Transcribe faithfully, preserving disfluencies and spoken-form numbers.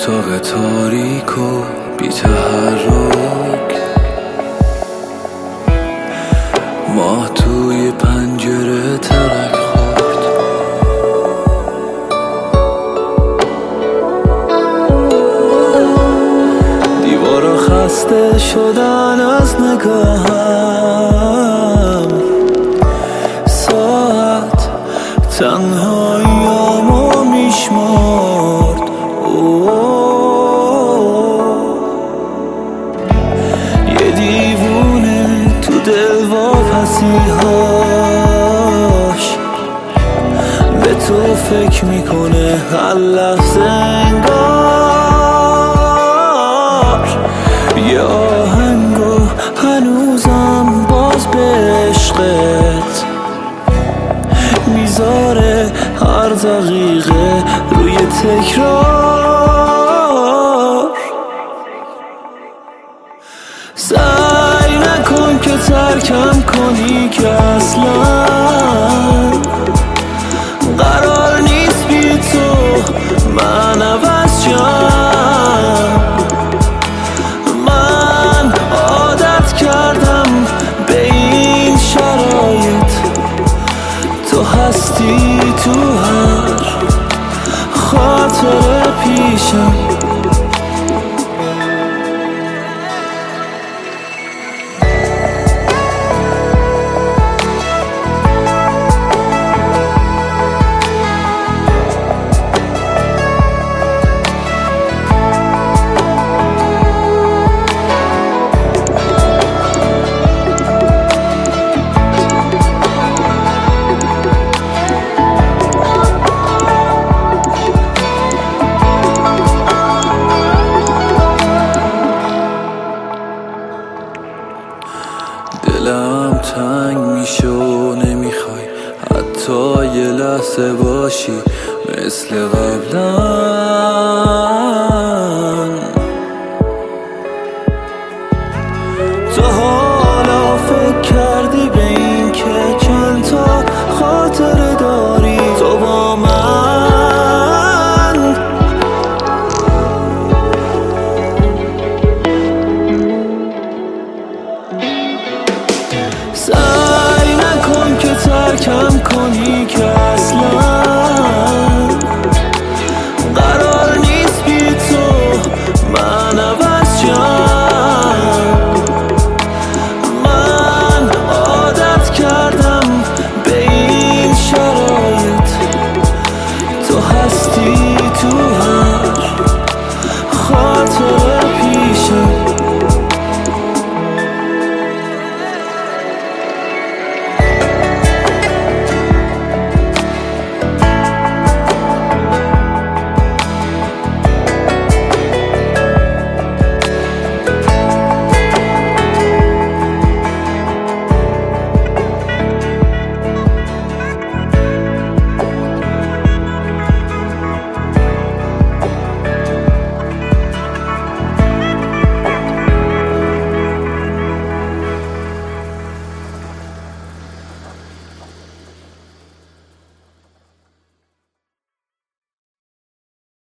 اتاق تاریک و بی تحرک، ماه توی پنجره ترک خورد. دیوارا خسته شدن از نگاهم، ساعت تنهاییامو میشمرد. یه دیوونه تو دلواپسی‌هاش به تو فکر میکنه هر لحظه انگار. یه آهنگو هنوزم باز به عشقت میذاره هر دقیقه روی تکرار. سعی نکن که ترکم کنی که اصلا قرار نیست بی تو من عوض شم. من عادت کردم به این شرایط، تو هستی تو هر خاطر پیشم. دلم تنگ میشه و نمیخوای حتی یه لحظه باشی مثل قبلا.